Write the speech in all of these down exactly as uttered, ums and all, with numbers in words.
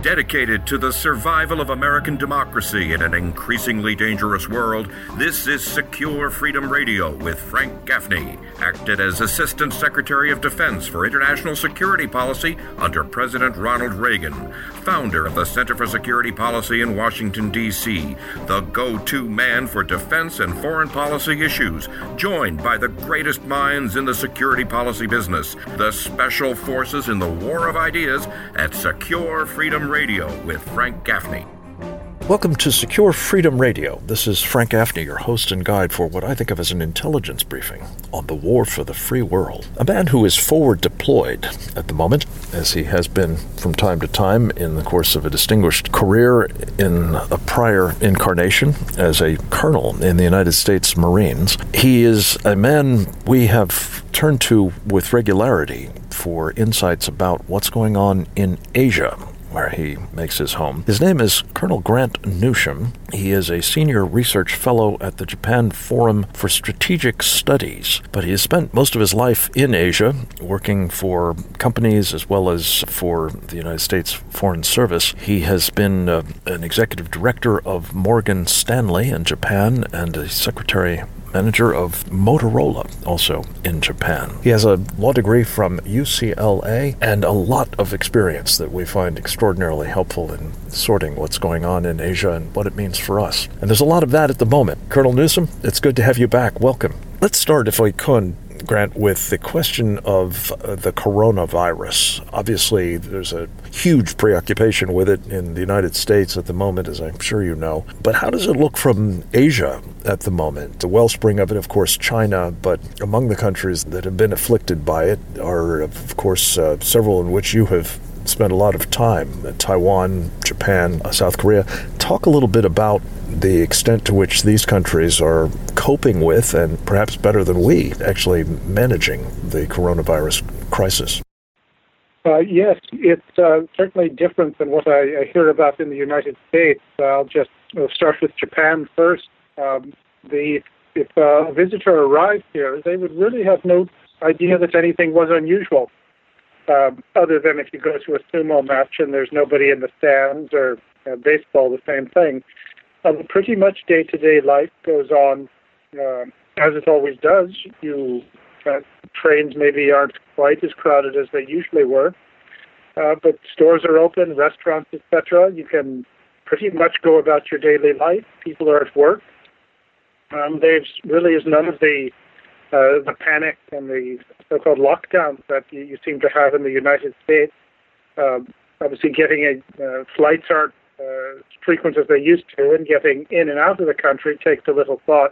Dedicated to the survival of American democracy in an increasingly dangerous world, this is Secure Freedom Radio with Frank Gaffney, acted as Assistant Secretary of Defense for International Security Policy under President Ronald Reagan, founder of the Center for Security Policy in Washington, D C, the go-to man for defense and foreign policy issues, joined by the greatest minds in the security policy business, the Special Forces in the War of Ideas, at Secure Freedom Radio. Radio with Frank Gaffney. Welcome to Secure Freedom Radio. This is Frank Gaffney, your host and guide for what I think of as an intelligence briefing on the war for the free world. A man who is forward deployed at the moment, as he has been from time to time in the course of a distinguished career in a prior incarnation as a colonel in the United States Marines. He is a man we have turned to with regularity for insights about what's going on in Asia, where he makes his home. His name is Colonel Grant Newsham. He is a senior research fellow at the Japan Forum for Strategic Studies, but he has spent most of his life in Asia, working for companies as well as for the United States Foreign Service. He has been uh, an executive director of Morgan Stanley in Japan and a secretary manager of Motorola, also in Japan. He has a law degree from U C L A and a lot of experience that we find extraordinarily helpful in sorting what's going on in Asia and what it means for us. And there's a lot of that at the moment. Colonel Newsham, it's good to have you back. Welcome. Let's start, if we could, Grant, with the question of uh, the coronavirus. Obviously, there's a huge preoccupation with it in the United States at the moment, as I'm sure you know. But how does it look from Asia at the moment? The wellspring of it, of course, China, but among the countries that have been afflicted by it are, of course, uh, several in which you have spent a lot of time, Taiwan, Japan, uh, South Korea. Talk a little bit about the extent to which these countries are coping with, and perhaps better than we, actually managing the coronavirus crisis. Uh, yes, it's uh, certainly different than what I, I hear about in the United States. Uh, I'll just uh, start with Japan first. Um, the if a visitor arrived here, they would really have no idea that anything was unusual. Um, other than if you go to a sumo match and there's nobody in the stands, or uh, baseball, the same thing. Um, pretty much day-to-day life goes on uh, as it always does. You uh, trains maybe aren't quite as crowded as they usually were, uh, but stores are open, restaurants, et cetera. You can pretty much go about your daily life. People are at work. Um, there's really is none of the Uh, the panic and the so-called lockdowns that you, you seem to have in the United States. Um, obviously, getting a, uh, flights aren't uh, as frequent as they used to, and getting in and out of the country takes a little thought.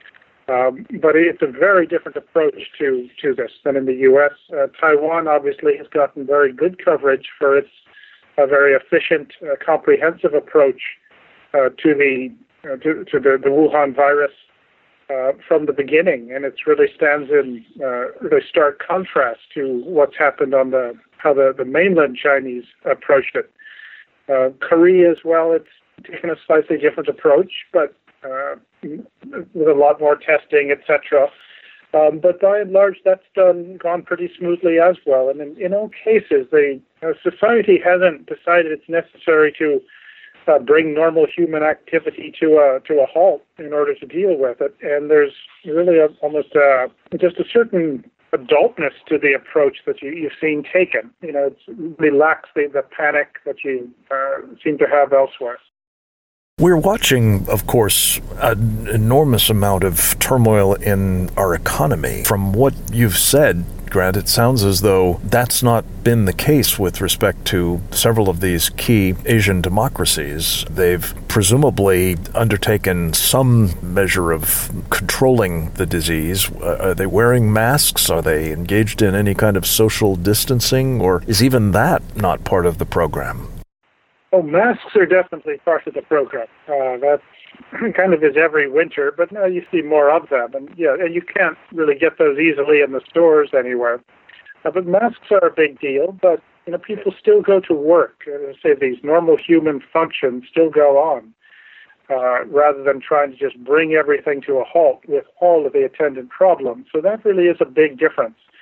Um, but it's a very different approach to, to this than in the U S. Uh, Taiwan obviously has gotten very good coverage for its uh, very efficient, uh, comprehensive approach uh, to the uh, to, to the, the Wuhan virus. Uh, from the beginning, and it really stands in uh, really stark contrast to what's happened on the how the, the mainland Chinese approached it. Uh, Korea as well, it's taken a slightly different approach, but uh, with a lot more testing, et cetera. Um, but by and large, that's done gone pretty smoothly as well. And in, in all cases, the uh, society hasn't decided it's necessary to Uh, bring normal human activity to a to a halt in order to deal with it, and there's really a, almost a, just a certain adultness to the approach that you, you've seen taken. You know, it really lacks the, the panic that you uh, seem to have elsewhere. We're watching, of course, an enormous amount of turmoil in our economy. From what you've said, Grant, it sounds as though that's not been the case with respect to several of these key Asian democracies. They've presumably undertaken some measure of controlling the disease. Uh, are they wearing masks? Are they engaged in any kind of social distancing? Or is even that not part of the program? Oh, masks are definitely part of the program. Uh, that's kind of is every winter, but now you see more of them. And yeah, and you can't really get those easily in the stores anywhere. Uh, but masks are a big deal, but you know, people still go to work. Uh, say these normal human functions still go on, uh, rather than trying to just bring everything to a halt with all of the attendant problems. So that really is a big difference.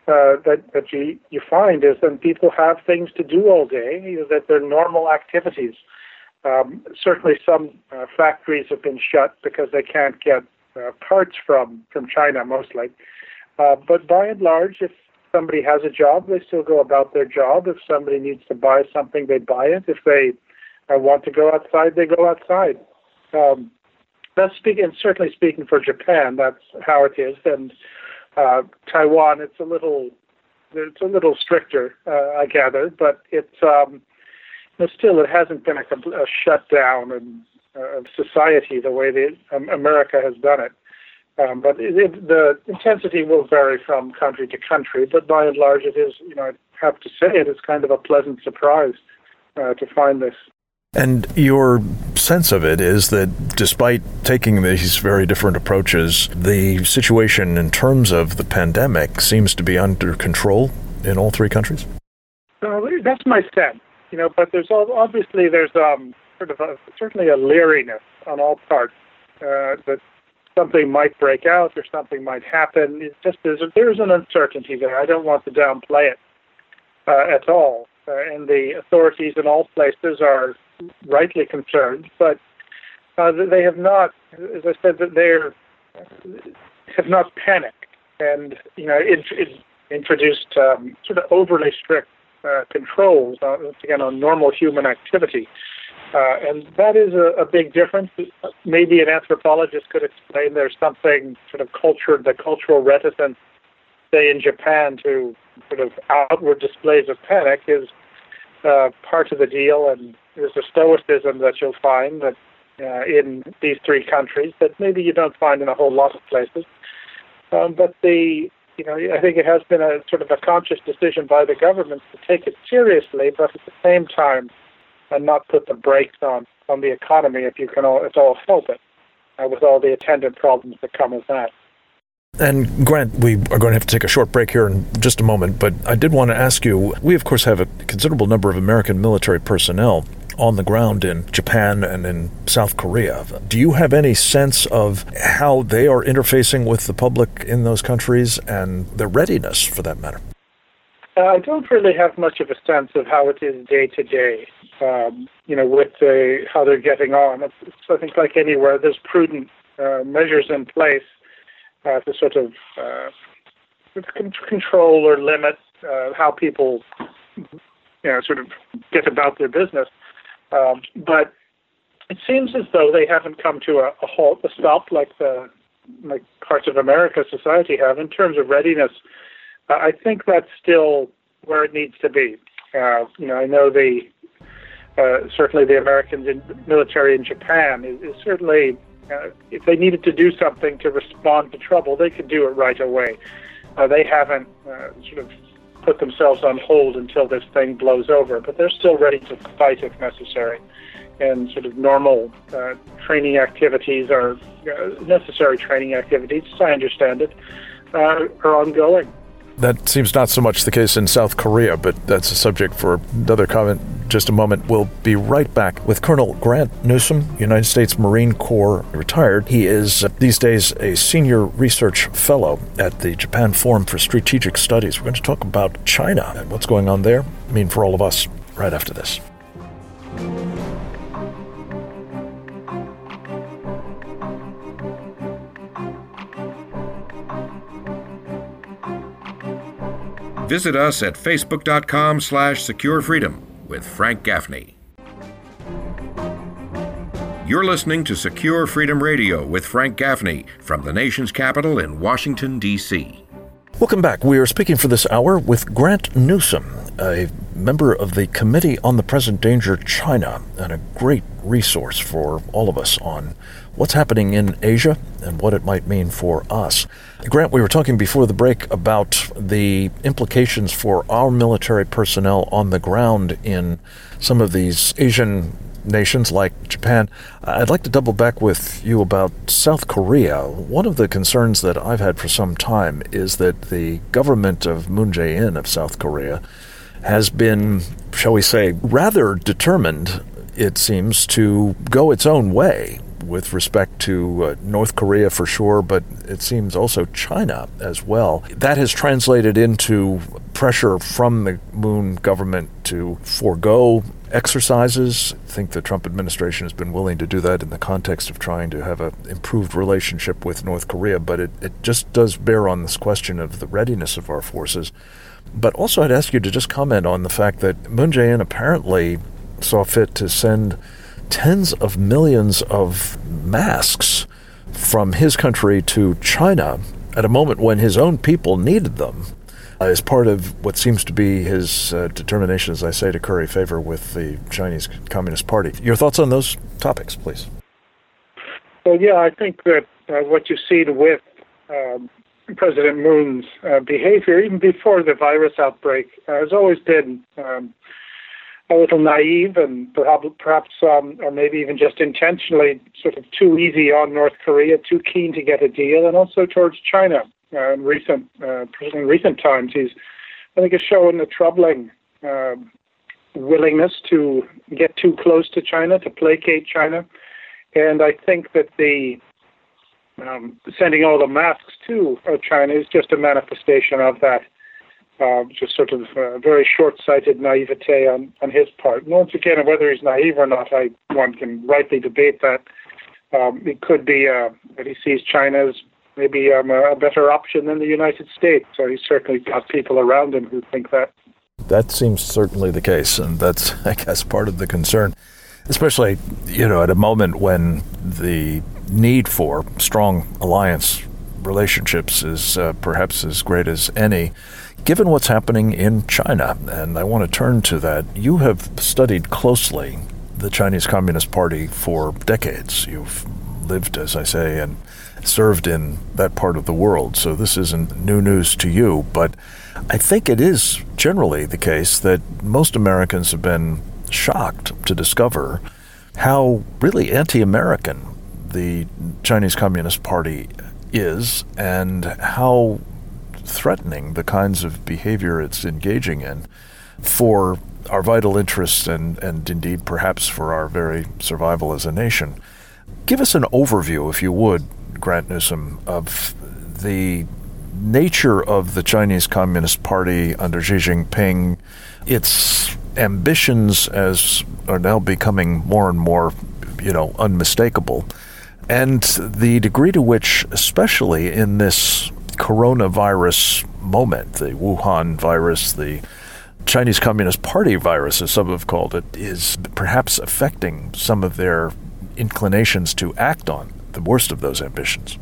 uh, that, that you, you find is that people have things to do all day, you know, that they're normal activities. Um, certainly some uh, factories have been shut because they can't get uh, parts from, from China mostly. Uh, but by and large, if somebody has a job, they still go about their job. If somebody needs to buy something, they buy it. If they uh, want to go outside, they go outside. Um, that's speaking, certainly speaking for Japan, that's how it is. And uh, Taiwan, it's a little, it's a little stricter, uh, I gather, but it's um, but still it hasn't been a, a shutdown and, uh, of society the way that um, America has done it. Um, but it, it, the intensity will vary from country to country. But by and large, it is, you know, I have to say it is kind of a pleasant surprise uh, to find this. And your sense of it is that despite taking these very different approaches, the situation in terms of the pandemic seems to be under control in all three countries? Uh, that's my sense, you know, but there's all, obviously there's um, sort of a, certainly a leeriness on all parts uh, that something might break out or something might happen. It's just there's, a, there's an uncertainty there. I don't want to downplay it uh, at all. Uh, and the authorities in all places are rightly concerned, but uh, they have not, as I said, that they're have not panicked, and you know, it, it introduced um, sort of overly strict uh, controls on, once again on normal human activity, uh, and that is a, a big difference. Maybe an anthropologist could explain there's something sort of culture, the cultural reticence, say in Japan, to sort of outward displays of panic is uh, part of the deal, and there's a stoicism that you'll find that uh, in these three countries that maybe you don't find in a whole lot of places. Um, but the, you know, I think it has been a sort of a conscious decision by the government to take it seriously, but at the same time, and not put the brakes on, on the economy if you can all, at all help it, uh, with all the attendant problems that come with that. And Grant, we are going to have to take a short break here in just a moment, but I did want to ask you, we of course have a considerable number of American military personnel on the ground in Japan and in South Korea. Do you have any sense of how they are interfacing with the public in those countries and their readiness for that matter? Uh, I don't really have much of a sense of how it is day to day, um, you know, with the, how they're getting on. It's, it's, I think like anywhere, there's prudent uh, measures in place Uh, to sort of uh, control or limit uh, how people, you know, sort of get about their business. Um, but it seems as though they haven't come to a, a halt, a stop, like the like parts of America society have in terms of readiness. Uh, I think that's still where it needs to be. Uh, you know, I know the uh, certainly the American in, military in Japan is, is certainly. Uh, if they needed to do something to respond to trouble, they could do it right away. Uh, they haven't uh, sort of put themselves on hold until this thing blows over, but they're still ready to fight if necessary. And sort of normal uh, training activities are uh, necessary training activities, as I understand it, uh, are ongoing. That seems not so much the case in South Korea, but that's a subject for another comment in just a moment. We'll be right back with Colonel Grant Newsom, United States Marine Corps retired. He is uh, these days a senior research fellow at the Japan Forum for Strategic Studies. We're going to talk about China and what's going on there, I mean for all of us, right after this. Visit us at facebook.com slash securefreedom with Frank Gaffney. You're listening to Secure Freedom Radio with Frank Gaffney from the nation's capital in Washington, D C Welcome back. We are speaking for this hour with Grant Newsom, a member of the Committee on the Present Danger China, and a great resource for all of us on what's happening in Asia and what it might mean for us. Grant, we were talking before the break about the implications for our military personnel on the ground in some of these Asian nations like Japan. I'd like to double back with you about South Korea. One of the concerns that I've had for some time is that the government of Moon Jae-in of South Korea has been, shall we say, rather determined, it seems, to go its own way with respect to uh, North Korea for sure, but it seems also China as well. That has translated into pressure from the Moon government to forego exercises. I think the Trump administration has been willing to do that in the context of trying to have an improved relationship with North Korea, but it, it just does bear on this question of the readiness of our forces. But also I'd ask you to just comment on the fact that Moon Jae-in apparently saw fit to send tens of millions of masks from his country to China at a moment when his own people needed them, uh, as part of what seems to be his uh, determination, as I say, to curry favor with the Chinese Communist Party. Your thoughts on those topics, please? Well, yeah, I think that uh, what you've seen with um, President Moon's uh, behavior, even before the virus outbreak, uh, has always been um, a little naive and perhaps, perhaps um, or maybe even just intentionally sort of too easy on North Korea, too keen to get a deal, and also towards China. Uh, in recent uh, in recent times, he's, I think, has shown a troubling uh, willingness to get too close to China, to placate China, and I think that the um, sending all the masks to uh, China is just a manifestation of that. Uh, just sort of uh, very short-sighted naivete on, on his part. And once again, whether he's naive or not, I one can rightly debate that. Um, it could be uh, that he sees China as maybe um, a better option than the United States. So he's certainly got people around him who think that. That seems certainly the case, and that's, I guess, part of the concern, especially, you know, at a moment when the need for strong alliance relationships is uh, perhaps as great as any. Given what's happening in China, and I want to turn to that, you have studied closely the Chinese Communist Party for decades. You've lived, as I say, and served in that part of the world, so this isn't new news to you, but I think it is generally the case that most Americans have been shocked to discover how really anti-American the Chinese Communist Party is and how threatening the kinds of behavior it's engaging in for our vital interests and, and indeed perhaps for our very survival as a nation. Give us an overview, if you would, Grant Newsom, of the nature of the Chinese Communist Party under Xi Jinping, its ambitions as are now becoming more and more, you know, unmistakable, and the degree to which, especially in this coronavirus moment, the Wuhan virus, the Chinese Communist Party virus, as some have called it, is perhaps affecting some of their inclinations to act on the worst of those ambitions.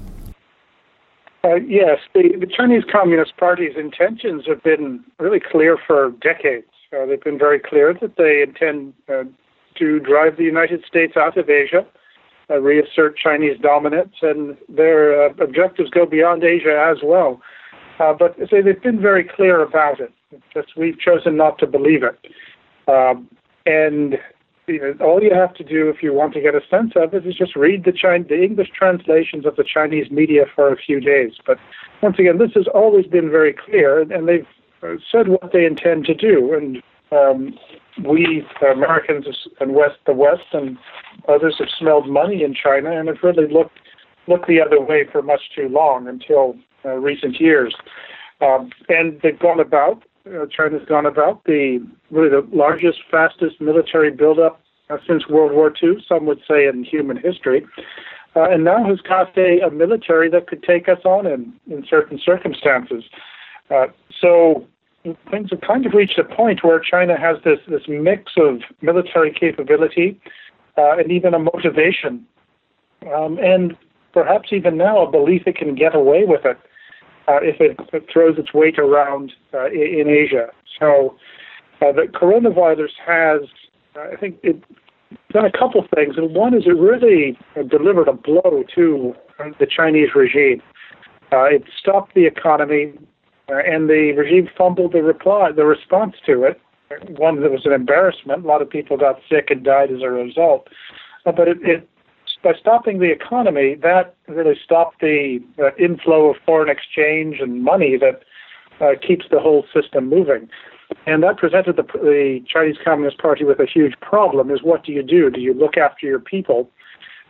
Uh, yes, the, the Chinese Communist Party's intentions have been really clear for decades. Uh, they've been very clear that they intend uh, to drive the United States out of Asia, Uh, reassert Chinese dominance, and their uh, objectives go beyond Asia as well. Uh, but say they've been very clear about it. It's just we've chosen not to believe it. Um, and you know, all you have to do if you want to get a sense of it is just read the, China, the English translations of the Chinese media for a few days. But once again, this has always been very clear, and they've uh, said what they intend to do. And um, we, Americans and West, the West, and others have smelled money in China and have really looked looked the other way for much too long until uh, recent years. Um, and they've gone about, uh, China's gone about the really the largest, fastest military buildup uh, since World War Two, some would say in human history, uh, and now has got a, a military that could take us on in, in certain circumstances. Uh, so things have kind of reached a point where China has this, this mix of military capability uh, and even a motivation, um, and perhaps even now a belief it can get away with it uh, if it, it throws its weight around uh, in, in Asia. So uh, the coronavirus has, uh, I think, it done a couple things. And one is it really delivered a blow to the Chinese regime. Uh, it stopped the economy, uh, and the regime fumbled the reply, the response to it. One that was an embarrassment. A lot of people got sick and died as a result. Uh, but it, it, by stopping the economy, that really stopped the uh, inflow of foreign exchange and money that uh, keeps the whole system moving. And that presented the, the Chinese Communist Party with a huge problem, is what do you do? Do you look after your people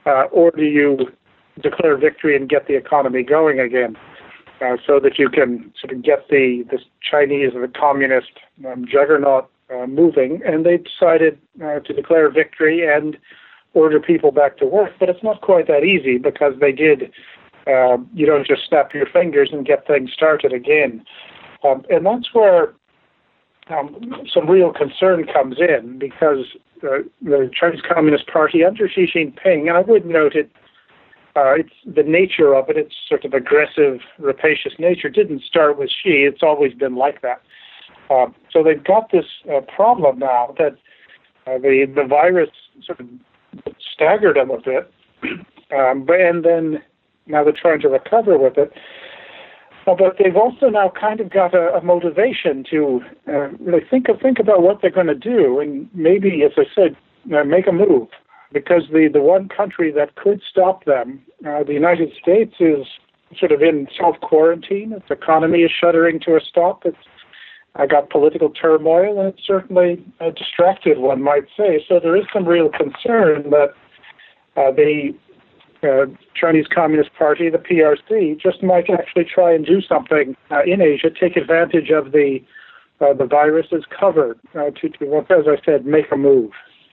uh, or do you declare victory and get the economy going again, uh, so that you can sort of get the, the Chinese and the communist um, juggernaut uh, moving? And they decided uh, to declare victory and order people back to work. But it's not quite that easy, because they did, uh, you don't just snap your fingers and get things started again. Um, and that's where um, some real concern comes in, because uh, the Chinese Communist Party under Xi Jinping, and I would note it, Uh, it's the nature of it, its sort of aggressive, rapacious nature didn't start with Xi. It's always been like that. Uh, so they've got this uh, problem now that uh, the, the virus sort of staggered them a bit. um, but, and then now they're trying to recover with it. Uh, but they've also now kind of got a, a motivation to uh, really think, of, think about what they're going to do, and maybe, as I said, uh, make a move. Because the, the one country that could stop them, uh, the United States, is sort of in self-quarantine. Its economy is shuddering to a stop. It's uh, got political turmoil, and it's certainly uh, distracted, one might say. So there is some real concern that uh, the uh, Chinese Communist Party, the P R C, just might actually try and do something uh, in Asia, take advantage of the uh, the virus's cover uh, to, to, as I said, make a move.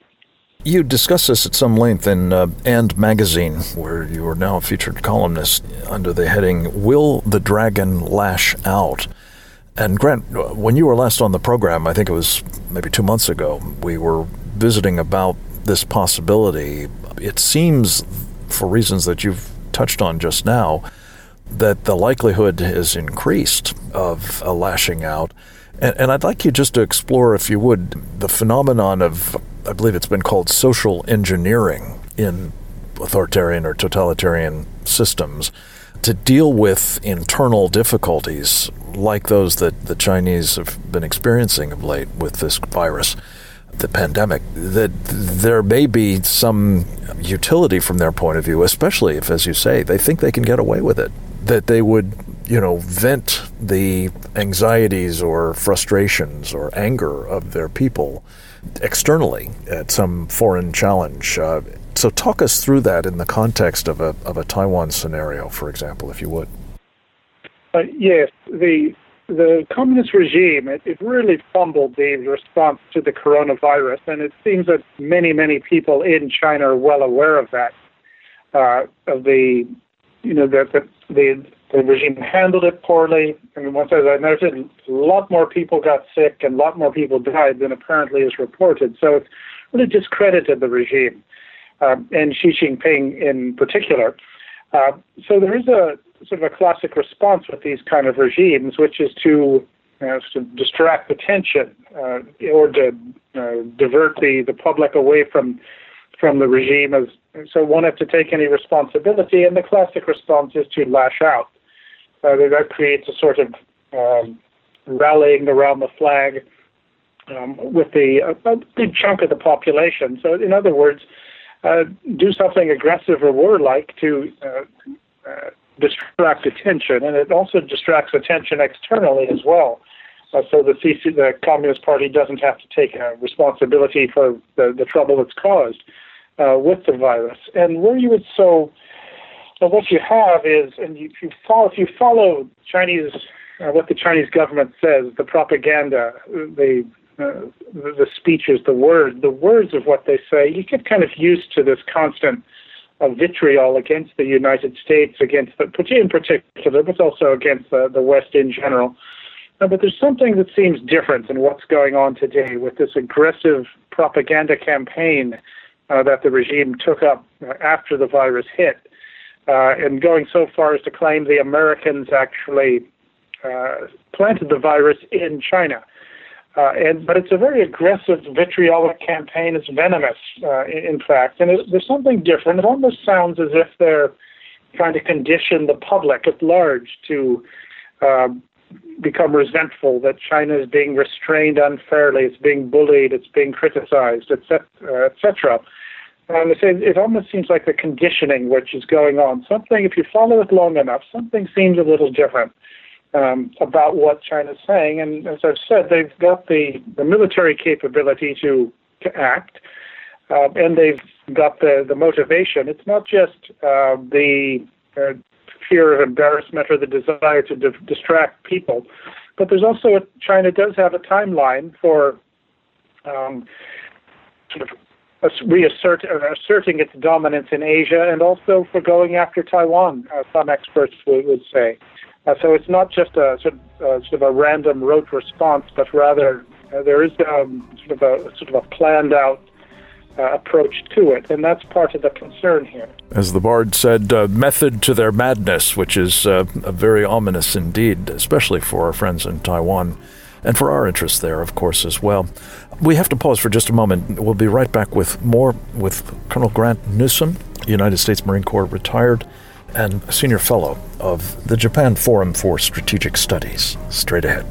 You discussed this at some length in uh, And Magazine, where you are now a featured columnist under the heading, Will the Dragon Lash Out? And Grant, when you were last on the program, I think it was maybe two months ago, we were visiting about this possibility. It seems, for reasons that you've touched on just now, that the likelihood has increased of a lashing out. And, and I'd like you just to explore, if you would, the phenomenon of, I believe it's been called social engineering in authoritarian or totalitarian systems, to deal with internal difficulties like those that the Chinese have been experiencing of late with this virus, the pandemic, that there may be some utility from their point of view, especially if, as you say, they think they can get away with it, that they would, you know, vent the anxieties or frustrations or anger of their people externally at some foreign challenge. Uh, so talk us through that in the context of a of a Taiwan scenario, for example, if you would. Uh, yes, the the communist regime, it, it really fumbled the response to the coronavirus, and it seems that many, many people in China are well aware of that. Uh, of the, you know, that the, the the regime handled it poorly, and once, as I noted, a lot more people got sick and a lot more people died than apparently is reported. So it's really discredited the regime, um, and Xi Jinping in particular. Uh, so there is a sort of a classic response with these kind of regimes, which is to, you know, to distract attention uh, or to uh, divert the, the public away from from the regime, as so one have to take any responsibility, and the classic response is to lash out. Uh, that creates a sort of um, rallying around the flag um, with the a, a big chunk of the population. So, in other words, uh, do something aggressive or warlike to uh, uh, distract attention, and it also distracts attention externally as well. Uh, so the C C, the Communist Party doesn't have to take uh, responsibility for the, the trouble it's caused uh, with the virus. And where you would so. So what you have is, and you, if you follow, if you follow Chinese, uh, what the Chinese government says, the propaganda, the uh, the speeches, the words, the words of what they say, you get kind of used to this constant uh, vitriol against the United States, against the, in particular, but also against the, the West in general. Uh, but there's something that seems different in what's going on today with this aggressive propaganda campaign uh, that the regime took up uh, after the virus hit. Uh, and going so far as to claim the Americans actually uh, planted the virus in China. Uh, and but it's a very aggressive, vitriolic campaign. It's venomous, uh, in, in fact. And it, there's something different. It almost sounds as if they're trying to condition the public at large to uh, become resentful that China is being restrained unfairly, it's being bullied, it's being criticized, et cetera, et cetera. Um, it almost seems like the conditioning which is going on. Something, if you follow it long enough, something seems a little different um, about what China's saying. And as I've said, they've got the, the military capability to, to act, uh, and they've got the, the motivation. It's not just uh, the uh, fear of embarrassment or the desire to di- distract people, but there's also a, China does have a timeline for um, sort of reassert uh, asserting its dominance in Asia, and also for going after Taiwan. Uh, some experts would, would say. Uh, so it's not just a sort of, uh, sort of a random rote response, but rather uh, there is um, sort of a sort of a planned out uh, approach to it, and that's part of the concern here. As the Bard said, uh, method to their madness, which is uh, very ominous indeed, especially for our friends in Taiwan, and for our interests there, of course, as well. We have to pause for just a moment. We'll be right back with more with Colonel Grant Newsome, United States Marine Corps retired, and a senior fellow of the Japan Forum for Strategic Studies. Straight ahead.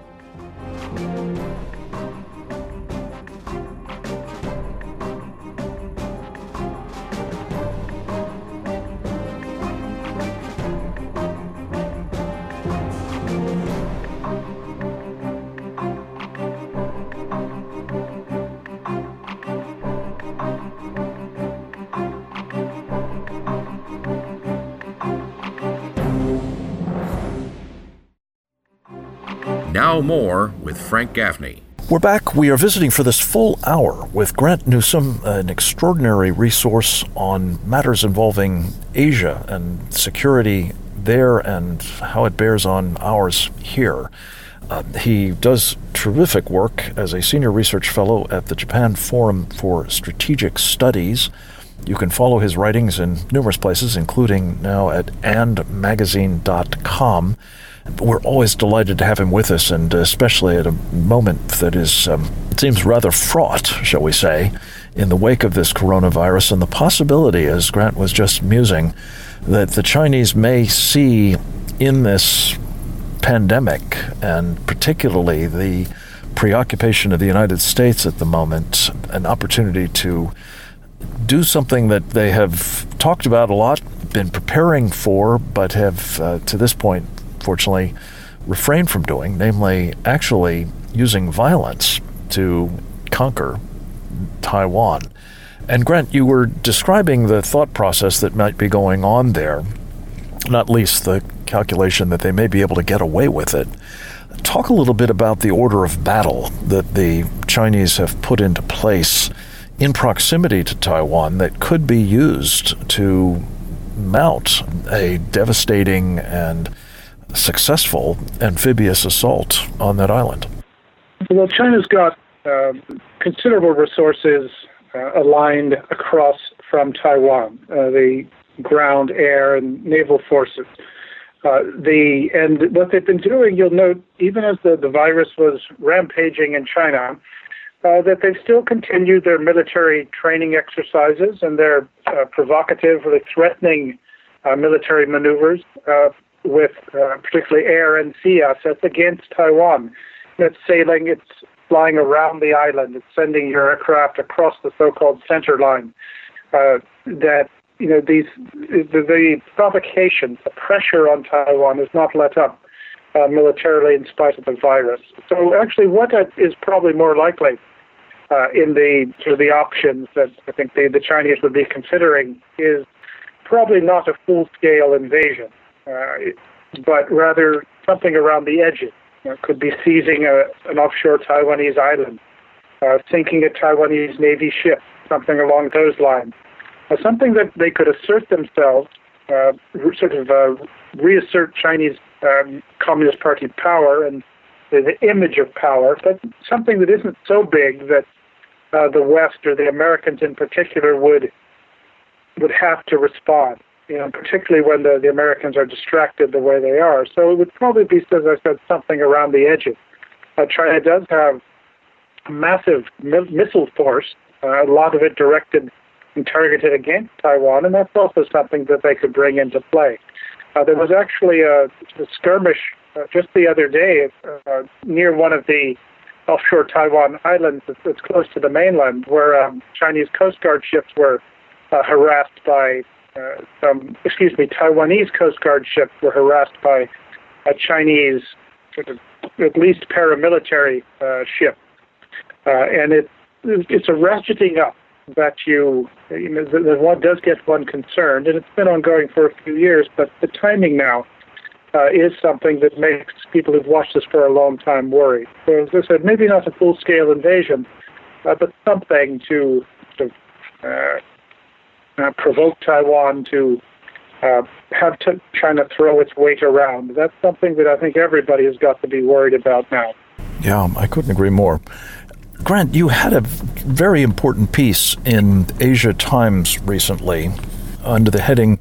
Now more with Frank Gaffney. We're back. We are visiting for this full hour with Grant Newsome, an extraordinary resource on matters involving Asia and security there and how it bears on ours here. Uh, he does terrific work as a senior research fellow at the Japan Forum for Strategic Studies. You can follow his writings in numerous places, including now at and magazine dot com. We're always delighted to have him with us, and especially at a moment that is, um, it seems rather fraught, shall we say, in the wake of this coronavirus and the possibility, as Grant was just musing, that the Chinese may see in this pandemic, and particularly the preoccupation of the United States at the moment, an opportunity to do something that they have talked about a lot, been preparing for, but have, uh, to this point, fortunately, refrained from doing, namely actually using violence to conquer Taiwan. And Grant, you were describing the thought process that might be going on there, not least the calculation that they may be able to get away with it. Talk a little bit about the order of battle that the Chinese have put into place in proximity to Taiwan that could be used to mount a devastating and successful amphibious assault on that island. Well, China's got uh, considerable resources uh, aligned across from Taiwan, uh, the ground, air, and naval forces. Uh, the and what they've been doing, you'll note, even as the, the virus was rampaging in China, uh, that they've still continued their military training exercises and their uh, provocative, really threatening uh, military maneuvers uh, with uh, particularly air and sea assets against Taiwan. It's sailing, it's flying around the island, it's sending your aircraft across the so-called center line. Uh, that, you know, these the, the provocation, the pressure on Taiwan is not let up uh, militarily in spite of the virus. So actually what is probably more likely uh, in the sort of the options that I think the, the Chinese would be considering is probably not a full-scale invasion. Uh, but rather something around the edges. You know, could be seizing a, an offshore Taiwanese island, uh, sinking a Taiwanese Navy ship, something along those lines. Uh, something that they could assert themselves, uh, sort of uh, reassert Chinese um, Communist Party power and the, the image of power, but something that isn't so big that uh, the West or the Americans in particular would would have to respond. You know, particularly when the, the Americans are distracted the way they are. So it would probably be, as I said, something around the edges. Uh, China does have a massive mi- missile force, uh, a lot of it directed and targeted against Taiwan, and that's also something that they could bring into play. Uh, there was actually a, a skirmish uh, just the other day uh, near one of the offshore Taiwan islands that's, that's close to the mainland, where um, Chinese Coast Guard ships were uh, harassed by Uh, some, excuse me, Taiwanese Coast Guard ships were harassed by a Chinese, sort of, at least paramilitary uh, ship. Uh, and it, it's a ratcheting up that you, you know, that one does get one concerned, and it's been ongoing for a few years, but the timing now uh, is something that makes people who've watched this for a long time worry. So as I said, maybe not a full-scale invasion, uh, but something to sort of, uh, uh, provoke Taiwan to uh, have to China throw its weight around. That's something that I think everybody has got to be worried about now. Yeah, I couldn't agree more. Grant, you had a very important piece in Asia Times recently under the heading,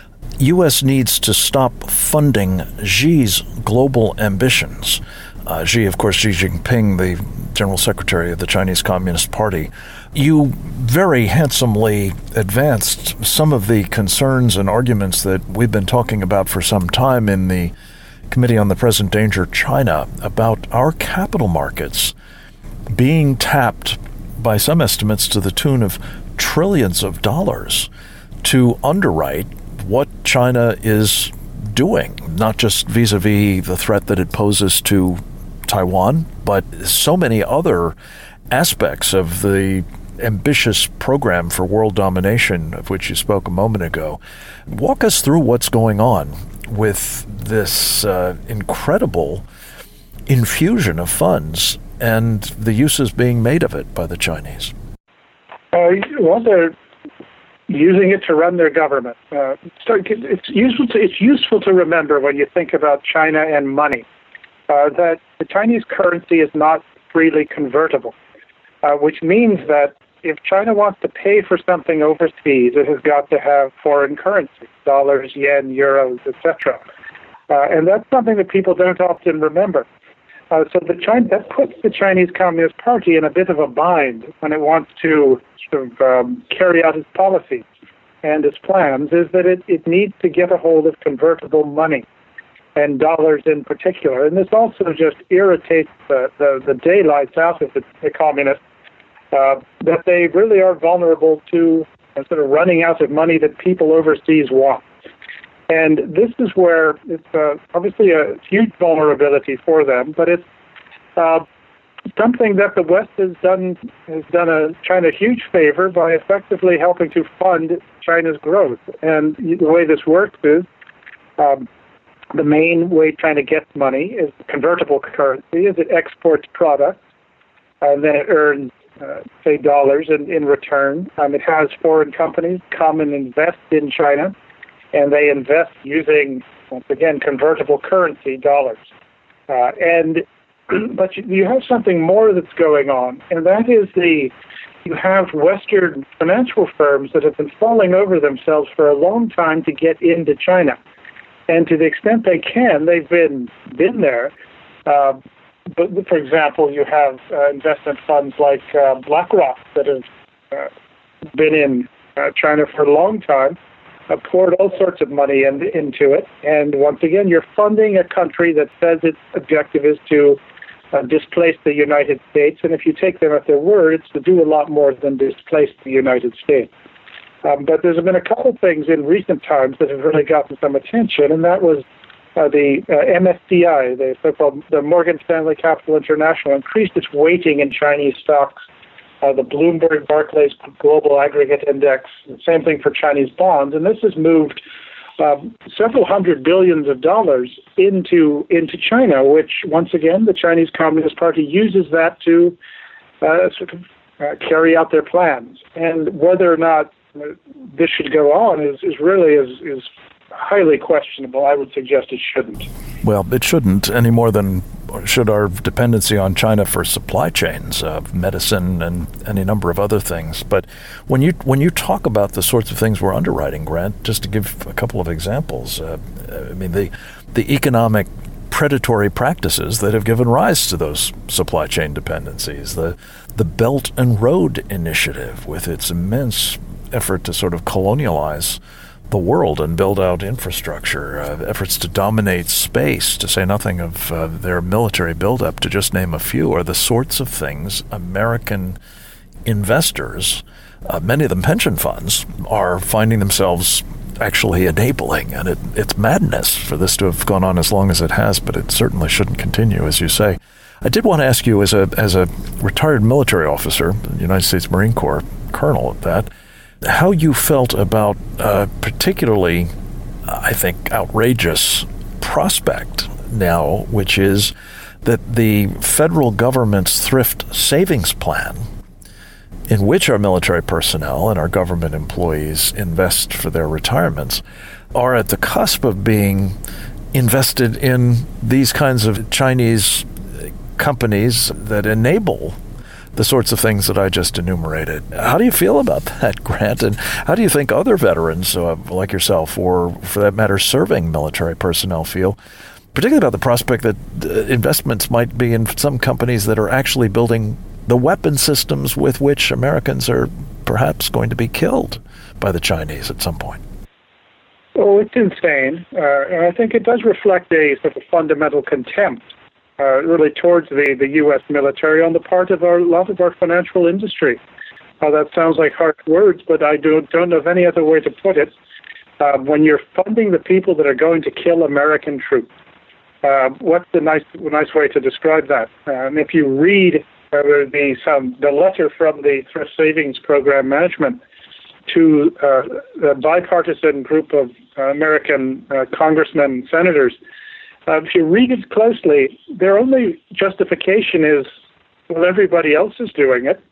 U S needs to stop funding Xi's global ambitions. Uh, Xi, of course, Xi Jinping, the General Secretary of the Chinese Communist Party. You very handsomely advanced some of the concerns and arguments that we've been talking about for some time in the Committee on the Present Danger China about our capital markets being tapped by some estimates to the tune of trillions of dollars to underwrite what China is doing, not just vis-a-vis the threat that it poses to Taiwan, but so many other aspects of the ambitious program for world domination of which you spoke a moment ago. Walk us through what's going on with this uh, incredible infusion of funds and the uses being made of it by the Chinese. Uh, well, they're using it to run their government. Uh, so it's useful to, it's useful to remember when you think about China and money uh, that the Chinese currency is not freely convertible, uh, which means that if China wants to pay for something overseas, it has got to have foreign currency, dollars, yen, euros, et cetera. Uh, and that's something that people don't often remember. Uh, so the China, that puts the Chinese Communist Party in a bit of a bind when it wants to sort of um, carry out its policies and its plans, is that it, it needs to get a hold of convertible money, and dollars in particular. And this also just irritates the, the, the daylights out of the, the communists, uh, that they really are vulnerable to uh, sort of running out of money that people overseas want. And this is where it's uh, obviously a huge vulnerability for them, but it's uh, something that the West has done has done a China a huge favor by effectively helping to fund China's growth. And the way this works is um, the main way China gets money is convertible currency, is it exports products, and then it earns, uh, say, dollars in, in return. Um, it has foreign companies come and invest in China, and they invest using, once again, convertible currency, dollars. Uh, and but you, you have something more that's going on, and that is the you have Western financial firms that have been falling over themselves for a long time to get into China. And to the extent they can, they've been been there. Uh, but for example, you have uh, investment funds like uh, BlackRock that have uh, been in uh, China for a long time. Uh, poured all sorts of money in, into it. And once again, you're funding a country that says its objective is to uh, displace the United States. And if you take them at their word, it's to do a lot more than displace the United States. Um, but there's been a couple of things in recent times that have really gotten some attention, and that was uh, the uh, M S C I, the so-called the Morgan Stanley Capital International, increased its weighting in Chinese stocks. Uh, the Bloomberg Barclays Global Aggregate Index, same thing for Chinese bonds, and this has moved um, several hundred billions of dollars into into China, which once again the Chinese Communist Party uses that to uh, sort of uh, carry out their plans. And whether or not uh, this should go on is, is really is, is highly questionable. I would suggest it shouldn't. Well, it shouldn't any more than should our dependency on China for supply chains of medicine and any number of other things. But when you when you talk about the sorts of things we're underwriting, Grant, just to give a couple of examples, uh, I mean the the economic predatory practices that have given rise to those supply chain dependencies, the the Belt and Road Initiative with its immense effort to sort of colonialize the world and build out infrastructure, uh, efforts to dominate space, to say nothing of uh, their military buildup, to just name a few, are the sorts of things American investors, uh, many of them pension funds, are finding themselves actually enabling. And it, it's madness for this to have gone on as long as it has, but it certainly shouldn't continue, as you say. I did want to ask you, as a as a retired military officer in the United States Marine Corps, colonel at that, how you felt about uh, particularly, I think, outrageous prospect now, which is that the federal government's thrift savings plan, in which our military personnel and our government employees invest for their retirements, are at the cusp of being invested in these kinds of Chinese companies that enable the sorts of things that I just enumerated. How do you feel about that, Grant? And how do you think other veterans uh, like yourself, or for that matter, serving military personnel feel, particularly about the prospect that uh, investments might be in some companies that are actually building the weapon systems with which Americans are perhaps going to be killed by the Chinese at some point? Oh, it's insane. Uh, and I think it does reflect a sort of fundamental contempt uh, really towards the, the U S military on the part of our, a lot of our financial industry. Uh, that sounds like harsh words, but I don't, don't know of any other way to put it. Uh, when you're funding the people that are going to kill American troops, uh, what's the nice nice way to describe that? And if you read uh, the, some, the letter from the Thrift Savings Program Management to uh, a bipartisan group of uh, American uh, congressmen and senators, uh, if you read it closely, their only justification is, well, everybody else is doing it.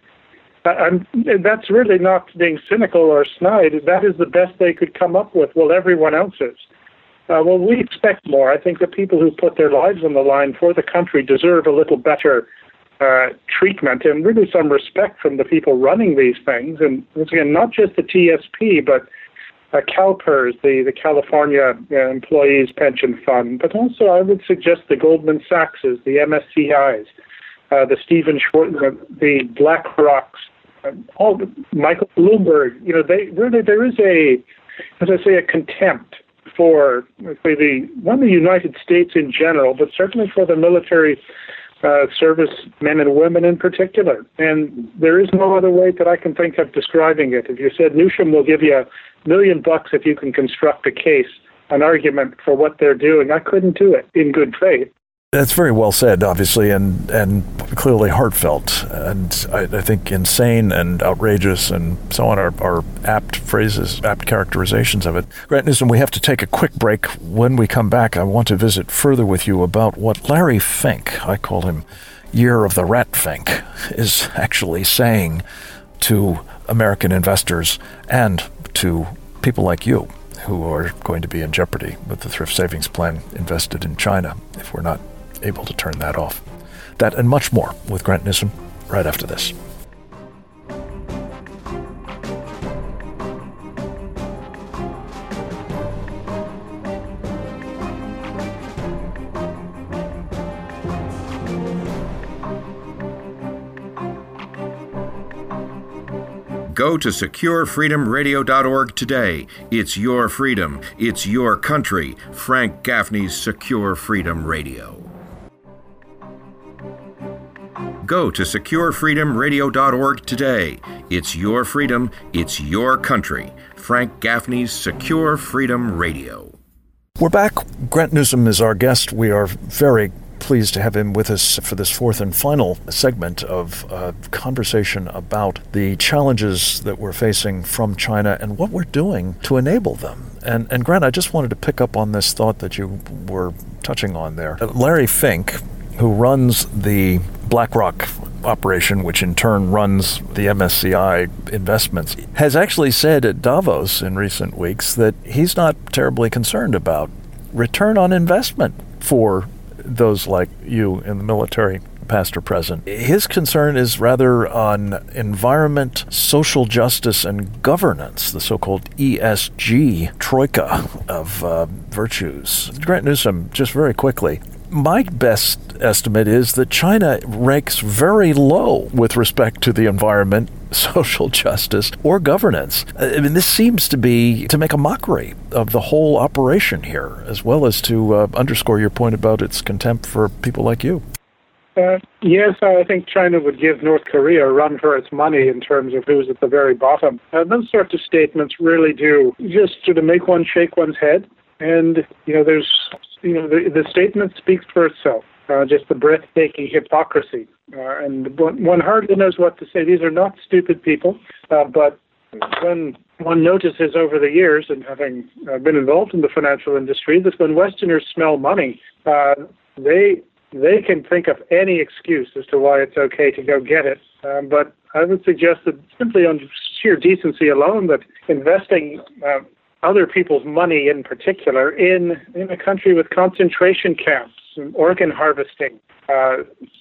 And that's really not being cynical or snide. That is the best they could come up with. Well, everyone else is. Uh, well, we expect more. I think the people who put their lives on the line for the country deserve a little better uh, treatment and really some respect from the people running these things. And once again, not just the T S P, but uh, CalPERS, the, the California uh, Employees Pension Fund, but also I would suggest the Goldman Sachs's, the M S C I's, uh, the Stephen Schwartz, uh, the BlackRock's, uh, all the, Michael Bloomberg. You know, they really there is a, as I say, a contempt for say, the not the United States in general, but certainly for the military uh, service men and women in particular. And there is no other way that I can think of describing it. If you said Newsham will give you a million bucks if you can construct a case, an argument for what they're doing, I couldn't do it in good faith. That's very well said, obviously, and, and clearly heartfelt. And I, I think insane and outrageous and so on are, are apt phrases, apt characterizations of it. Grant Newsham, we have to take a quick break. When we come back, I want to visit further with you about what Larry Fink, I call him Year of the Rat Fink, is actually saying to American investors and to people like you who are going to be in jeopardy with the thrift savings plan invested in China if we're not able to turn that off. That and much more with Grant Newsham right after this. Go to secure freedom radio dot org today. It's your freedom. It's your country. Frank Gaffney's Secure Freedom Radio. Go to secure freedom radio dot org today. It's your freedom. It's your country. Frank Gaffney's Secure Freedom Radio. We're back. Grant Newsham is our guest. We are very pleased to have him with us for this fourth and final segment of a conversation about the challenges that we're facing from China and what we're doing to enable them. And, and Grant, I just wanted to pick up on this thought that you were touching on there. Larry Fink, who runs the BlackRock operation, which in turn runs the M S C I investments, has actually said at Davos in recent weeks that he's not terribly concerned about return on investment for those like you in the military, past or present. His concern is rather on environment, social justice, and governance, the so-called E S G troika of uh, virtues. Grant Newsham, just very quickly, my best estimate is that China ranks very low with respect to the environment, social justice, or governance. I mean, this seems to be to make a mockery of the whole operation here, as well as to uh, underscore your point about its contempt for people like you. Uh, yes, I think China would give North Korea a run for its money in terms of who's at the very bottom. Uh, those sorts of statements really do just sort of make one shake one's head. And, you know, there's, you know, the, the statement speaks for itself. uh, just the breathtaking hypocrisy. Uh, and one hardly knows what to say. These are not stupid people, uh, but when one notices over the years, and having uh, been involved in the financial industry, that when Westerners smell money, uh, they they can think of any excuse as to why it's okay to go get it. Um, but I would suggest that simply on sheer decency alone, that investing uh, other people's money in particular in, in a country with concentration camps, and organ harvesting, uh,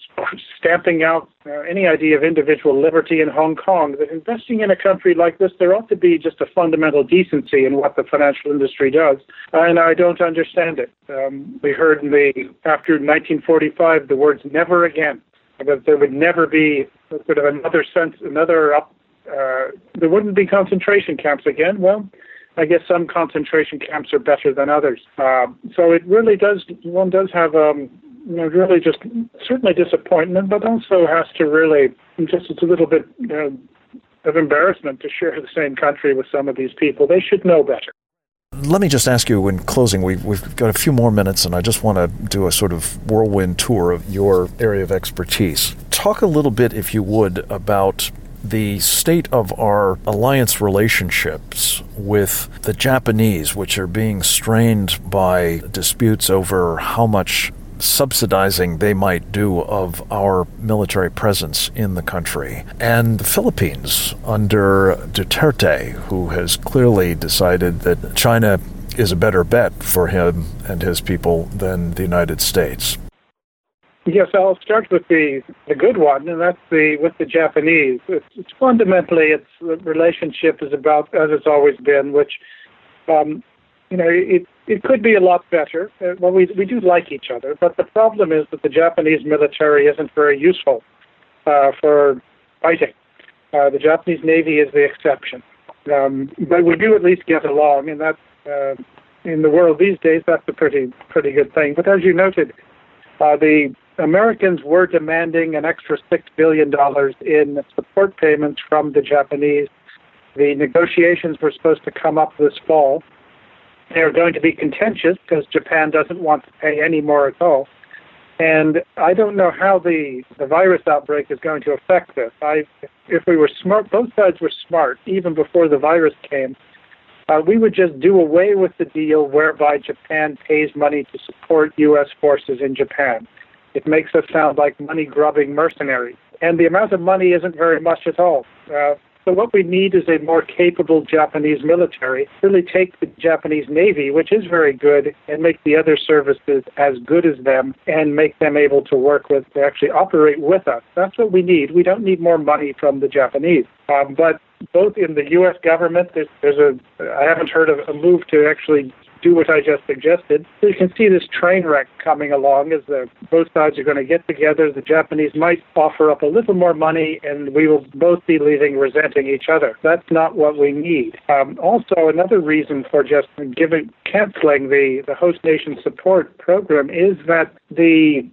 stamping out uh, any idea of individual liberty in Hong Kong, that investing in a country like this, there ought to be just a fundamental decency in what the financial industry does, and I don't understand it. Um, we heard in the after nineteen forty-five the words "never again," that there would never be sort of another sense, another up. Uh, there wouldn't be concentration camps again. Well, I guess some concentration camps are better than others. Uh, so it really does. One does have um. You know, really just certainly disappointment, but also has to really just it's a little bit you know, of embarrassment to share the same country with some of these people. They should know better. Let me just ask you in closing, we, we've got a few more minutes, and I just want to do a sort of whirlwind tour of your area of expertise. Talk a little bit, if you would, about the state of our alliance relationships with the Japanese, which are being strained by disputes over how much subsidizing they might do of our military presence in the country, and the Philippines under Duterte, who has clearly decided that China is a better bet for him and his people than the United States. Yes, I'll start with the, the good one, and that's the with the Japanese. It's, it's fundamentally, its the relationship is about as it's always been, which um, you know it. It could be a lot better. Uh, well, we we do like each other, but the problem is that the Japanese military isn't very useful uh, for fighting. Uh, the Japanese Navy is the exception. Um, but we do at least get along, and that uh, in the world these days, that's a pretty pretty good thing. But as you noted, uh, the Americans were demanding an extra six billion dollars in support payments from the Japanese. The negotiations were supposed to come up this fall. They're going to be contentious because Japan doesn't want to pay any more at all. And I don't know how the, the virus outbreak is going to affect this. I, if we were smart, both sides were smart, even before the virus came, uh, we would just do away with the deal whereby Japan pays money to support U S forces in Japan. It makes us sound like money-grubbing mercenaries. And the amount of money isn't very much at all. Uh, So what we need is a more capable Japanese military, really take the Japanese Navy, which is very good, and make the other services as good as them and make them able to work with, to actually operate with us. That's what we need. We don't need more money from the Japanese. Um, but both in the U S government, there's, there's a, I haven't heard of a move to actually do what I just suggested. So you can see this train wreck coming along as the, both sides are going to get together. The Japanese might offer up a little more money, and we will both be leaving resenting each other. That's not what we need. Um, also, another reason for just giving canceling the, the host nation support program is that the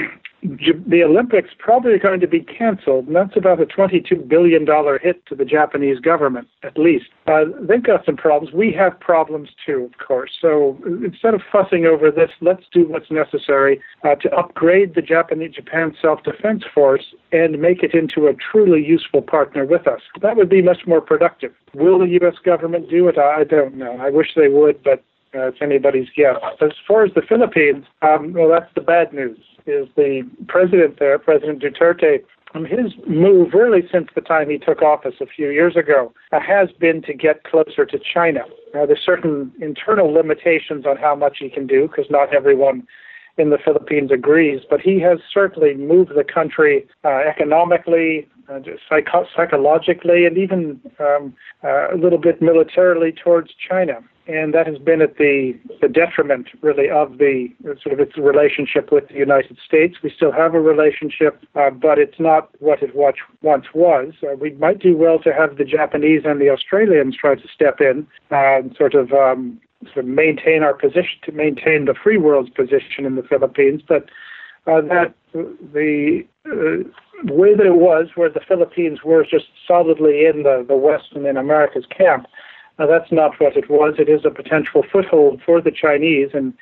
the Olympics probably are going to be canceled, and that's about a twenty-two billion dollars hit to the Japanese government, at least. Uh, they've got some problems. We have problems too, of course. So instead of fussing over this, let's do what's necessary uh, to upgrade the Japanese Japan Self-Defense Force and make it into a truly useful partner with us. That would be much more productive. Will the U S government do it? I don't know. I wish they would, but uh, it's anybody's guess. As far as the Philippines, um, well, that's the bad news. Is the president there, President Duterte, um, his move really since the time he took office a few years ago uh, has been to get closer to China. Now, there's certain internal limitations on how much he can do because not everyone in the Philippines agrees, but he has certainly moved the country uh, economically, uh, psycho- psychologically, and even um, uh, a little bit militarily towards China. And that has been at the, the detriment, really, of the sort of its relationship with the United States. We still have a relationship, uh, but it's not what it once was. Uh, we might do well to have the Japanese and the Australians try to step in uh, and sort of, um, sort of maintain our position, to maintain the free world's position in the Philippines. But uh, that the uh, way that it was, where the Philippines were just solidly in the, the West and in America's camp, Uh, that's not what it was. It is a potential foothold for the Chinese, and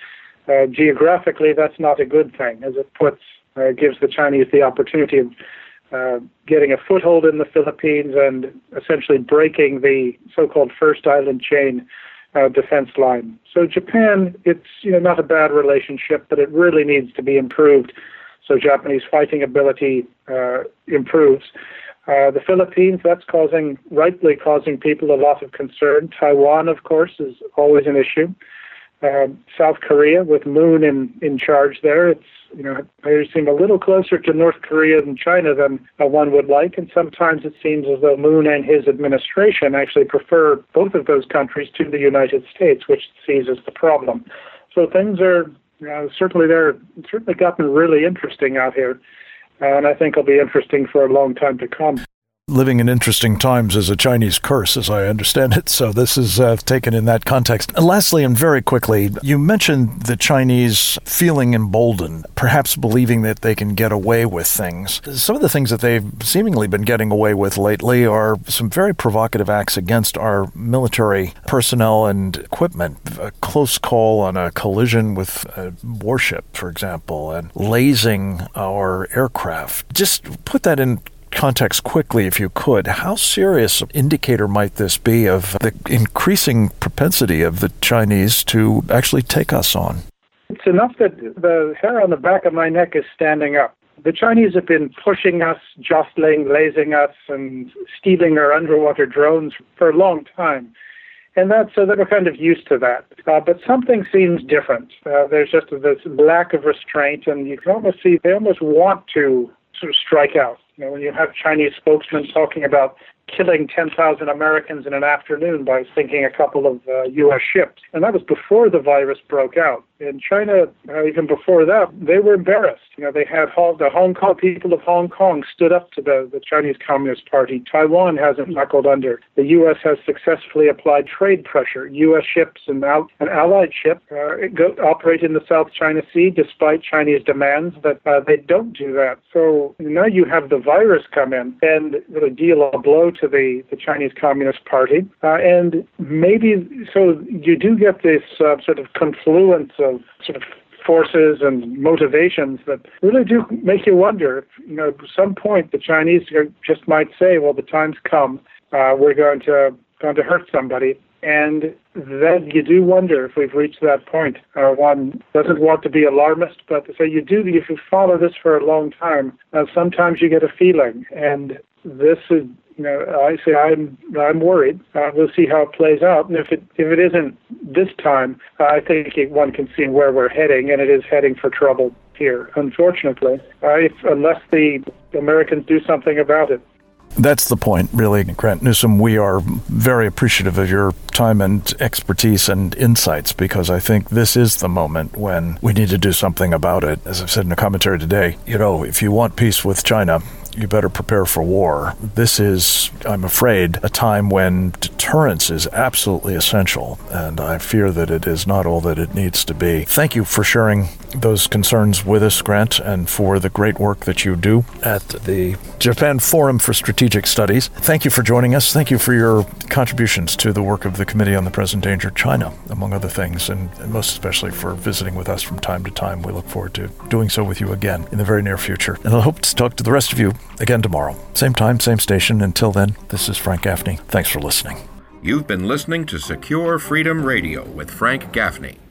uh, geographically, that's not a good thing, as it puts uh, gives the Chinese the opportunity of uh, getting a foothold in the Philippines and essentially breaking the so-called First Island chain uh, defense line. So Japan, it's you know not a bad relationship, but it really needs to be improved so Japanese fighting ability uh, improves. Uh, the Philippines, that's causing, rightly causing people a lot of concern. Taiwan, of course, is always an issue. Uh, South Korea, with Moon in, in charge there, it's, you know, they seem a little closer to North Korea and China than uh, one would like, and sometimes it seems as though Moon and his administration actually prefer both of those countries to the United States, which it sees as the problem. So things are, you know, certainly they're certainly gotten really interesting out here. And I think it'll be interesting for a long time to come. Living in interesting times is a Chinese curse, as I understand it. So this is uh, taken in that context. And lastly, and very quickly, you mentioned the Chinese feeling emboldened, perhaps believing that they can get away with things. Some of the things that they've seemingly been getting away with lately are some very provocative acts against our military personnel and equipment. A close call on a collision with a warship, for example, and lasing our aircraft. Just put that in context quickly, if you could. How serious an indicator might this be of the increasing propensity of the Chinese to actually take us on? It's enough that the hair on the back of my neck is standing up. The Chinese have been pushing us, jostling, lasing us, and stealing our underwater drones for a long time. And that's so that we're kind of used to that. Uh, but something seems different. Uh, there's just this lack of restraint, and you can almost see they almost want to sort of strike out. You know, when you have Chinese spokesmen talking about killing ten thousand Americans in an afternoon by sinking a couple of uh, U S ships. And that was before the virus broke out. In China, uh, even before that, they were embarrassed. You know, they had Hong, the Hong Kong people of Hong Kong stood up to the, the Chinese Communist Party. Taiwan hasn't knuckled under. The U S has successfully applied trade pressure. U S ships and al- an allied ship uh, go, operate in the South China Sea despite Chinese demands that uh, they don't do that. So now you have the virus come in and really deal a blow to the, the Chinese Communist Party. Uh, and maybe, so you do get this uh, sort of confluence of sort of forces and motivations that really do make you wonder if, you know, at some point the Chinese just might say, well, the time's come, uh, we're going to going to hurt somebody. And then you do wonder if we've reached that point. Uh, one doesn't want to be alarmist, but so you do, if you follow this for a long time, uh, sometimes you get a feeling. And this is, you know, I say I'm I'm worried. Uh, we'll see how it plays out. And if it if it isn't this time, uh, I think it, one can see where we're heading, and it is heading for trouble here, unfortunately, uh, if, unless the Americans do something about it. That's the point, really, Grant Newsome. We are very appreciative of your time and expertise and insights, because I think this is the moment when we need to do something about it. As I've said in a commentary today, you know, if you want peace with China, you better prepare for war. This is, I'm afraid, a time when deterrence is absolutely essential, and I fear that it is not all that it needs to be. Thank you for sharing those concerns with us, Grant, and for the great work that you do at the Japan Forum for Strategic Studies. Thank you for joining us. Thank you for your contributions to the work of the Committee on the Present Danger China, among other things, and, and most especially for visiting with us from time to time. We look forward to doing so with you again in the very near future. And I hope to talk to the rest of you again tomorrow. Same time, same station. Until then, this is Frank Gaffney. Thanks for listening. You've been listening to Secure Freedom Radio with Frank Gaffney.